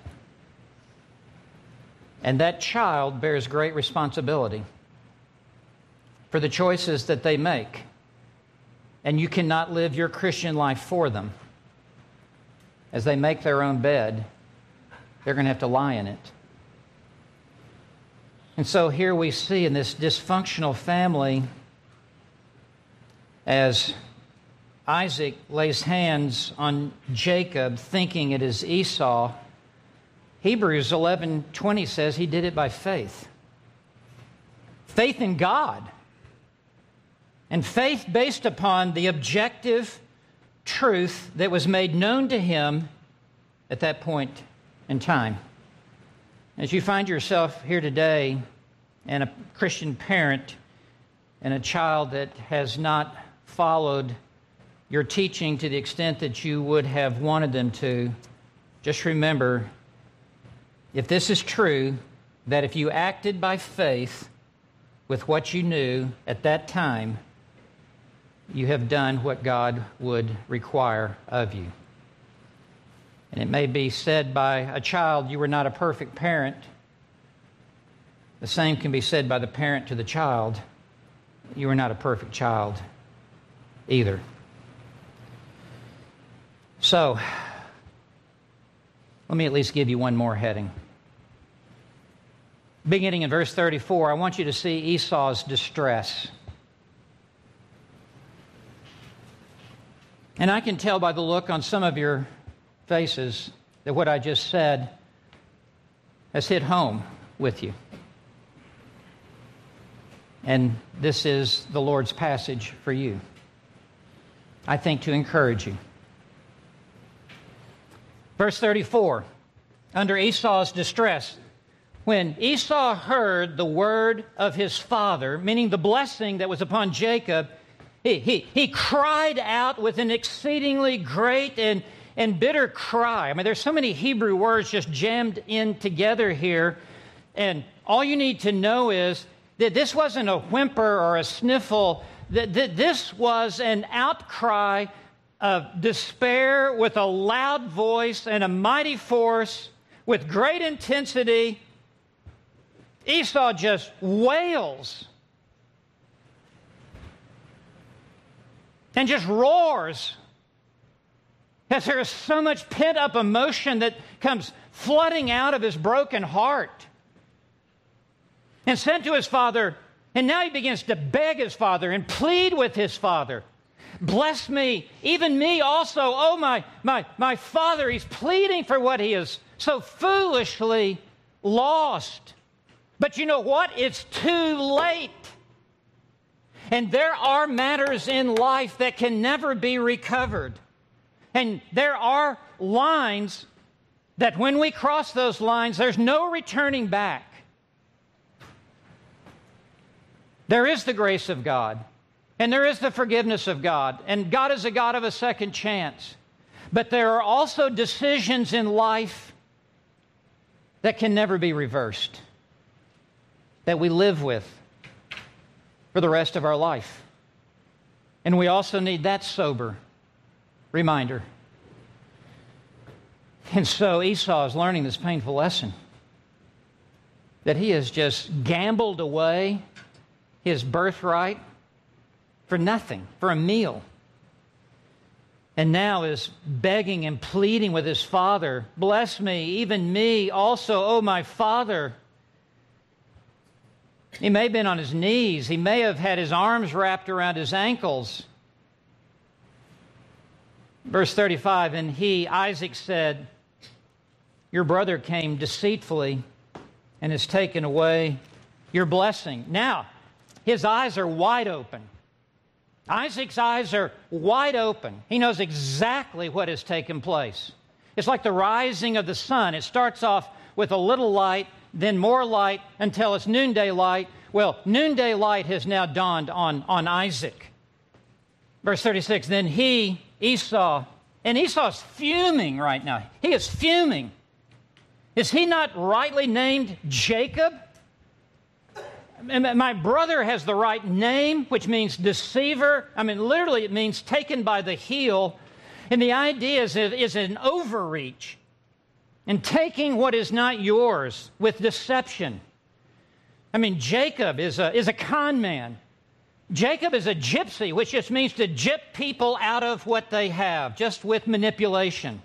And that child bears great responsibility for the choices that they make. And you cannot live your Christian life for them. As they make their own bed, they're going to have to lie in it. And so here we see in this dysfunctional family, as Isaac lays hands on Jacob, thinking it is Esau, Hebrews eleven twenty says he did it by faith. Faith in God. And faith based upon the objective truth that was made known to him at that point in time. As you find yourself here today and a Christian parent and a child that has not followed your teaching to the extent that you would have wanted them to, just remember, if this is true, that if you acted by faith with what you knew at that time, you have done what God would require of you. And it may be said by a child, you were not a perfect parent. The same can be said by the parent to the child, you were not a perfect child either. So, let me at least give you one more heading. Beginning in verse thirty-four, I want you to see Esau's distress. And I can tell by the look on some of your faces that what I just said has hit home with you. And this is the Lord's passage for you, I think, to encourage you. Verse thirty-four, under Esau's distress, when Esau heard the word of his father, meaning the blessing that was upon Jacob, he, he, he cried out with an exceedingly great and, and bitter cry. I mean, there's so many Hebrew words just jammed in together here. And all you need to know is that this wasn't a whimper or a sniffle. That, that this was an outcry of despair with a loud voice and a mighty force with great intensity. Esau just wails and just roars as there is so much pent-up emotion that comes flooding out of his broken heart. And said to his father, and now he begins to beg his father and plead with his father. Bless me, even me also. Oh, my, my, my father, he's pleading for what he is so foolishly lost. But you know what? It's too late. And there are matters in life that can never be recovered. And there are lines that when we cross those lines, there's no returning back. There is the grace of God, and there is the forgiveness of God, and God is a God of a second chance. But there are also decisions in life that can never be reversed. that we live with for the rest of our life. And we also need that sober reminder. And so Esau is learning this painful lesson that he has just gambled away his birthright for nothing, for a meal. And now is begging and pleading with his father, bless me, even me also, oh my father. He may have been on his knees. He may have had his arms wrapped around his ankles. Verse thirty-five, and he, Isaac, said, your brother came deceitfully and has taken away your blessing. Now, his eyes are wide open. Isaac's eyes are wide open. He knows exactly what has taken place. It's like the rising of the sun. It starts off with a little light, then more light until it's noonday light. Well, noonday light has now dawned on, on Isaac. Verse thirty-six, then he, Esau, and Esau's fuming right now. He is fuming. Is he not rightly named Jacob? My brother has the right name, which means deceiver. I mean, literally it means taken by the heel. And the idea is, is an overreach and taking what is not yours with deception. I mean, Jacob is a, is a con man. Jacob is a gypsy, which just means to gyp people out of what they have, just with manipulation.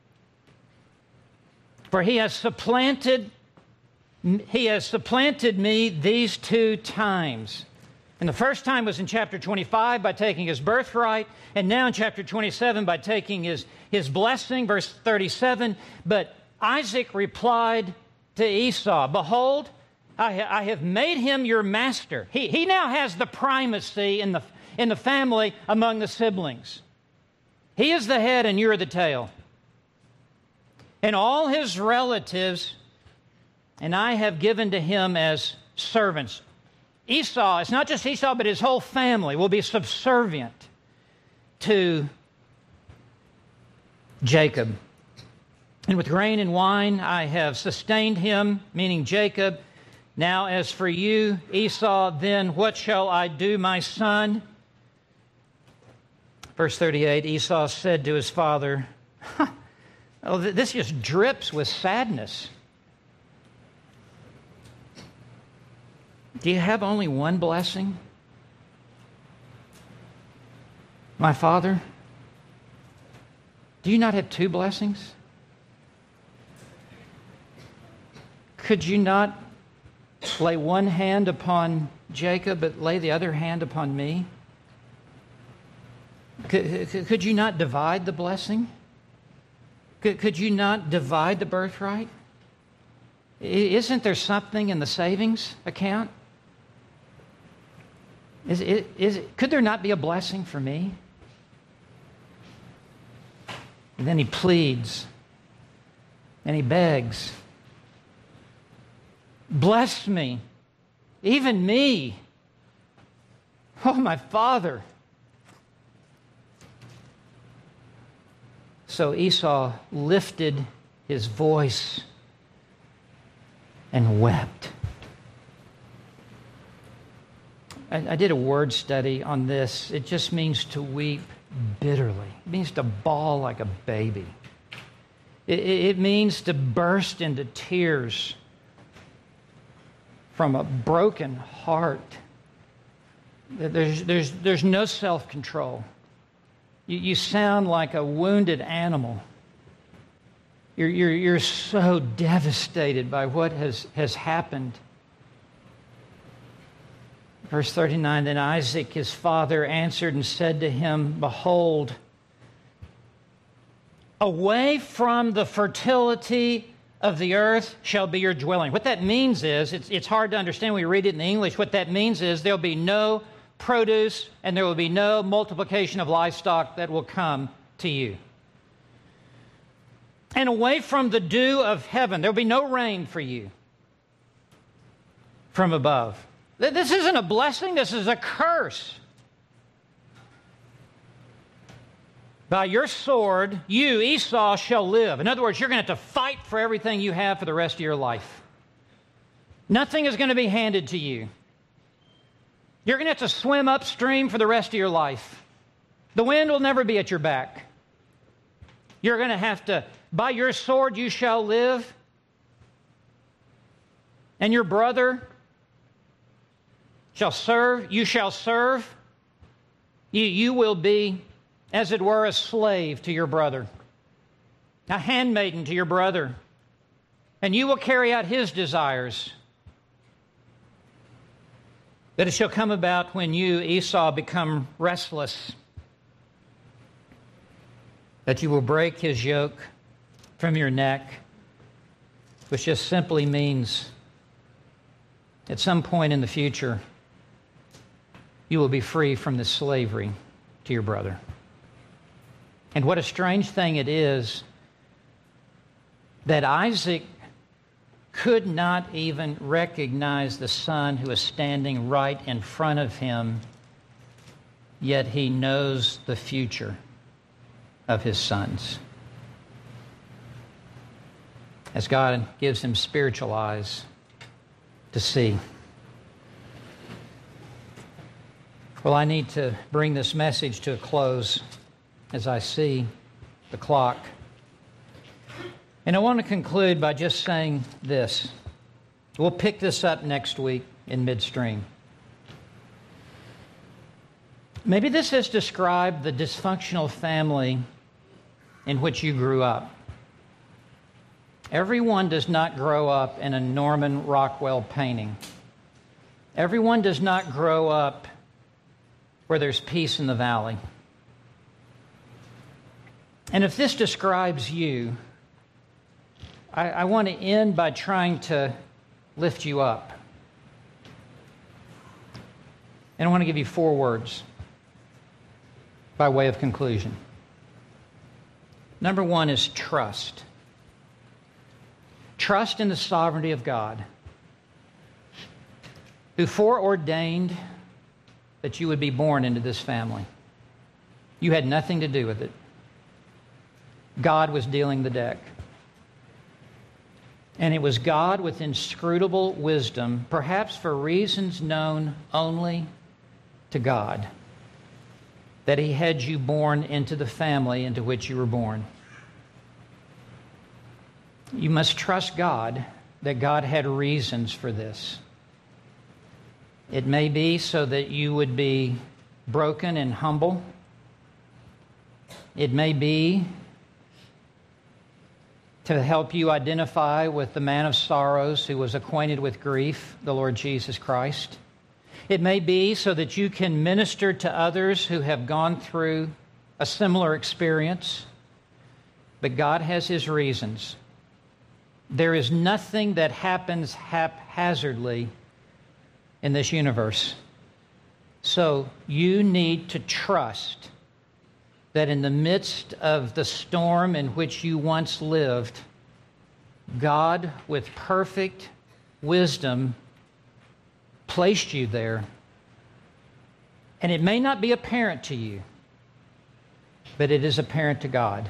For he has supplanted He has supplanted me these two times. And the first time was in chapter twenty-five by taking his birthright, and now in chapter twenty-seven by taking his, his blessing, verse thirty-seven. But Isaac replied to Esau, behold, I, ha- I have made him your master. He, he now has the primacy in the, in the family among the siblings. He is the head and you're the tail. And all his relatives, and I have given to him as servants. Esau, it's not just Esau, but his whole family will be subservient to Jacob. And with grain and wine I have sustained him, meaning Jacob. Now as for you, Esau, then what shall I do, my son? Verse thirty-eight, Esau said to his father, huh, oh, this just drips with sadness. Do you have only one blessing? My father, do you not have two blessings? Could you not lay one hand upon Jacob, but lay the other hand upon me? Could, could you not divide the blessing? Could, could you not divide the birthright? Isn't there something in the savings account? Is it, is it, could there not be a blessing for me? And then he pleads and he begs, bless me, even me. Oh, my father. So Esau lifted his voice and wept. I, I did a word study on this. It just means to weep bitterly. It means to bawl like a baby. It, it, it means to burst into tears from a broken heart. There's, there's, there's no self-control. You, you sound like a wounded animal. You're, you're, you're so devastated by what has, has happened. Verse thirty-nine, then Isaac, his father, answered and said to him, behold, away from the fertility of the earth shall be your dwelling. What that means is, it's, it's hard to understand when you read it in the English. What that means is there'll be no produce and there will be no multiplication of livestock that will come to you. And away from the dew of heaven, there'll be no rain for you from above. This isn't a blessing, this is a curse. By your sword, you, Esau, shall live. In other words, you're going to have to fight for everything you have for the rest of your life. Nothing is going to be handed to you. You're going to have to swim upstream for the rest of your life. The wind will never be at your back. You're going to have to, by your sword you shall live. And your brother shall serve, you shall serve. You, you will be, as it were, a slave to your brother, a handmaiden to your brother, and you will carry out his desires. But it shall come about when you, Esau, become restless, that you will break his yoke from your neck, which just simply means at some point in the future, you will be free from this slavery to your brother. And what a strange thing it is that Isaac could not even recognize the son who is standing right in front of him, yet he knows the future of his sons. As God gives him spiritual eyes to see. Well, I need to bring this message to a close as I see the clock. And I want to conclude by just saying this. We'll pick this up next week in midstream. Maybe this has described the dysfunctional family in which you grew up. Everyone does not grow up in a Norman Rockwell painting. Everyone does not grow up where there's peace in the valley. And if this describes you, I, I want to end by trying to lift you up. And I want to give you four words by way of conclusion. Number one is trust. Trust in the sovereignty of God, who foreordained that you would be born into this family. You had nothing to do with it. God was dealing the deck. And it was God with inscrutable wisdom, perhaps for reasons known only to God, that He had you born into the family into which you were born. You must trust God that God had reasons for this. It may be so that you would be broken and humble. It may be to help you identify with the man of sorrows who was acquainted with grief, the Lord Jesus Christ. It may be so that you can minister to others who have gone through a similar experience. But God has His reasons. There is nothing that happens haphazardly in this universe. So you need to trust that in the midst of the storm in which you once lived, God, with perfect wisdom, placed you there. And it may not be apparent to you, but it is apparent to God.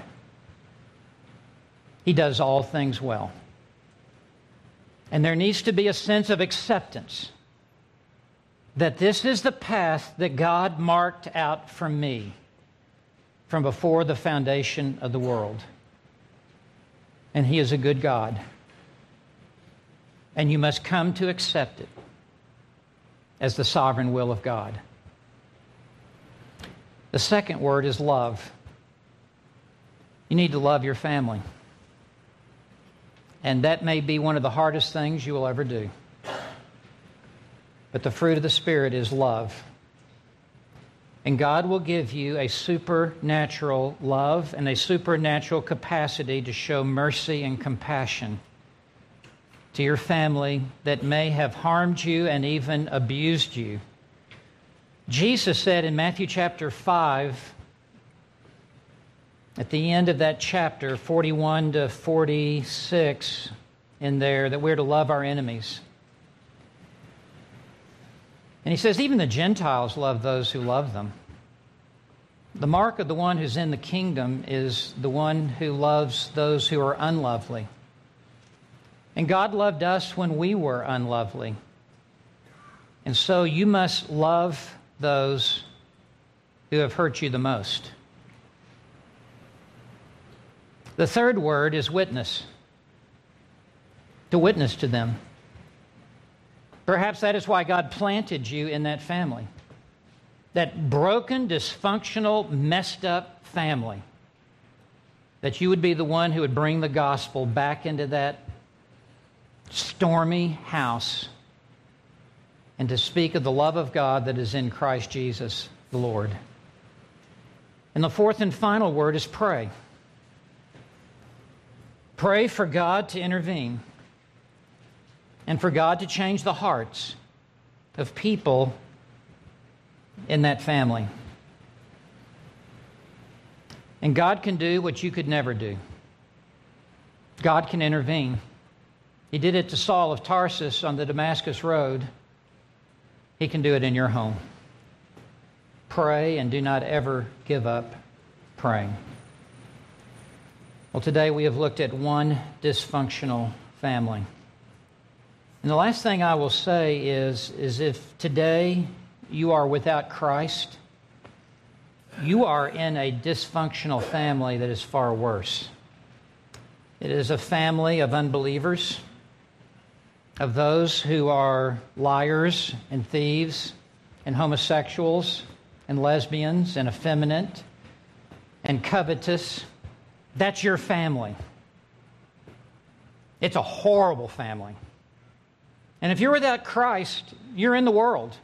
He does all things well. And there needs to be a sense of acceptance that this is the path that God marked out for me from before the foundation of the world. And He is a good God. And you must come to accept it as the sovereign will of God. The second word is love. You need to love your family. And that may be one of the hardest things you will ever do. But the fruit of the Spirit is love. And God will give you a supernatural love and a supernatural capacity to show mercy and compassion to your family that may have harmed you and even abused you. Jesus said in Matthew chapter five, at the end of that chapter, forty-one to forty-six, in there, that we're to love our enemies. And He says, even the Gentiles love those who love them. The mark of the one who's in the kingdom is the one who loves those who are unlovely. And God loved us when we were unlovely. And so you must love those who have hurt you the most. The third word is witness. To witness to them. Perhaps that is why God planted you in that family. That broken, dysfunctional, messed up family. That you would be the one who would bring the gospel back into that stormy house and to speak of the love of God that is in Christ Jesus the Lord. And the fourth and final word is pray. Pray for God to intervene and for God to change the hearts of people in that family. And God can do what you could never do. God can intervene. He did it to Saul of Tarsus on the Damascus Road. He can do it in your home. Pray and do not ever give up praying. Well, today we have looked at one dysfunctional family. And the last thing I will say is, is if today you are without Christ, you are in a dysfunctional family that is far worse. It is a family of unbelievers, of those who are liars and thieves and homosexuals and lesbians and effeminate and covetous. That's your family. It's a horrible family. And if you're without Christ, you're in the world.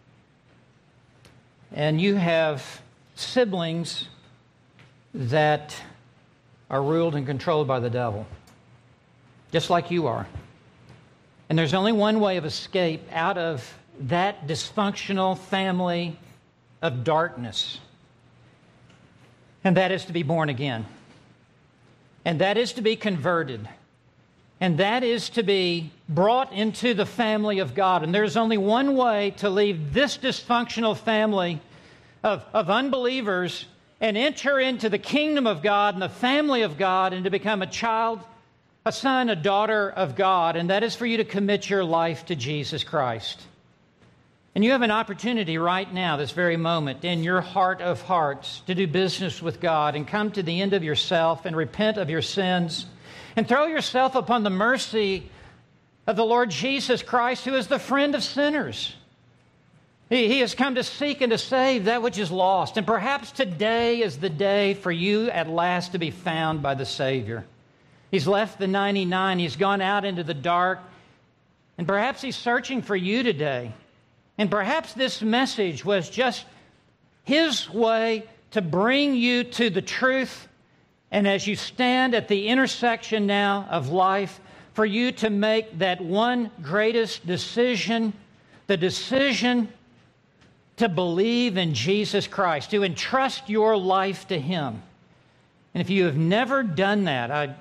And you have siblings that are ruled and controlled by the devil, just like you are. And there's only one way of escape out of that dysfunctional family of darkness, and that is to be born again. And that is to be converted. And that is to be brought into the family of God. And there's only one way to leave this dysfunctional family of, of unbelievers and enter into the kingdom of God and the family of God and to become a child, a son, a daughter of God. And that is for you to commit your life to Jesus Christ. And you have an opportunity right now, this very moment, in your heart of hearts, to do business with God and come to the end of yourself and repent of your sins and throw yourself upon the mercy of the Lord Jesus Christ, who is the friend of sinners. He, he has come to seek and to save that which is lost. And perhaps today is the day for you at last to be found by the Savior. He's left the ninety-nine. He's gone out into the dark. And perhaps He's searching for you today. And perhaps this message was just His way to bring you to the truth. And as you stand at the intersection now of life, for you to make that one greatest decision, the decision to believe in Jesus Christ, to entrust your life to Him. And if you have never done that, I,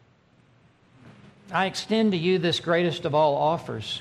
I extend to you this greatest of all offers.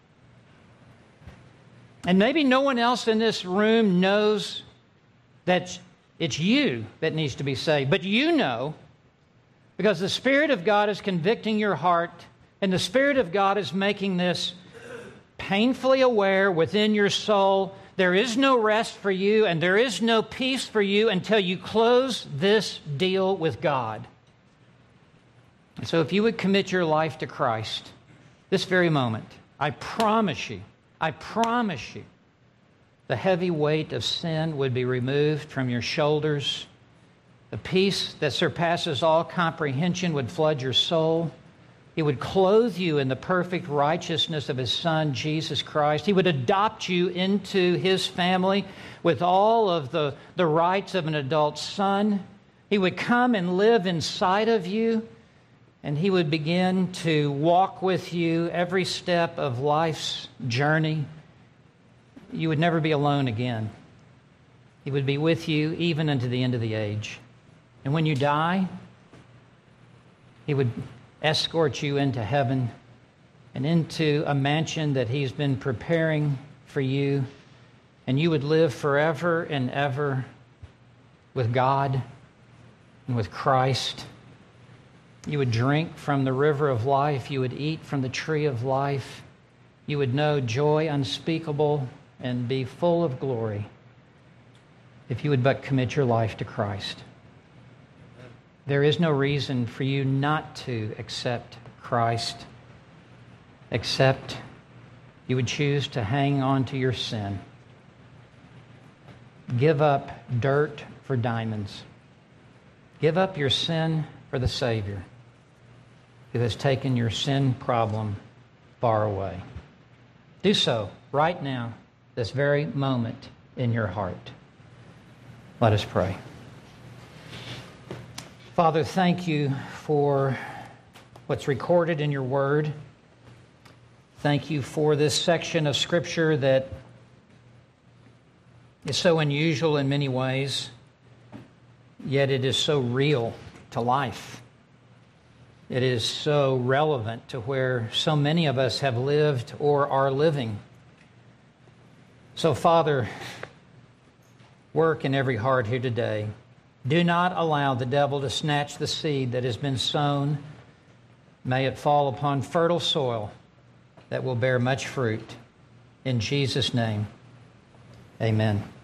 And maybe no one else in this room knows that it's you that needs to be saved. But you know, because the Spirit of God is convicting your heart, and the Spirit of God is making this painfully aware within your soul. There is no rest for you, and there is no peace for you until you close this deal with God. And so if you would commit your life to Christ this very moment, I promise you, I promise you, the heavy weight of sin would be removed from your shoulders. The peace that surpasses all comprehension would flood your soul. He would clothe you in the perfect righteousness of His Son, Jesus Christ. He would adopt you into His family with all of the, the rights of an adult son. He would come and live inside of you, and He would begin to walk with you every step of life's journey. You would never be alone again. He would be with you even unto the end of the age. And when you die, He would escort you into heaven and into a mansion that He's been preparing for you. And you would live forever and ever with God and with Christ You would drink from the river of life. You would eat from the tree of life. You would know joy unspeakable and be full of glory if you would but commit your life to Christ. There is no reason for you not to accept Christ, except you would choose to hang on to your sin. Give up dirt for diamonds. Give up your sin for the Savior who has taken your sin problem far away. Do so right now, this very moment in your heart. Let us pray. Father, thank you for what's recorded in your word. Thank you for this section of Scripture that is so unusual in many ways, yet it is so real to life. It is so relevant to where so many of us have lived or are living. So, Father, work in every heart here today. Do not allow the devil to snatch the seed that has been sown. May it fall upon fertile soil that will bear much fruit. In Jesus' name, amen.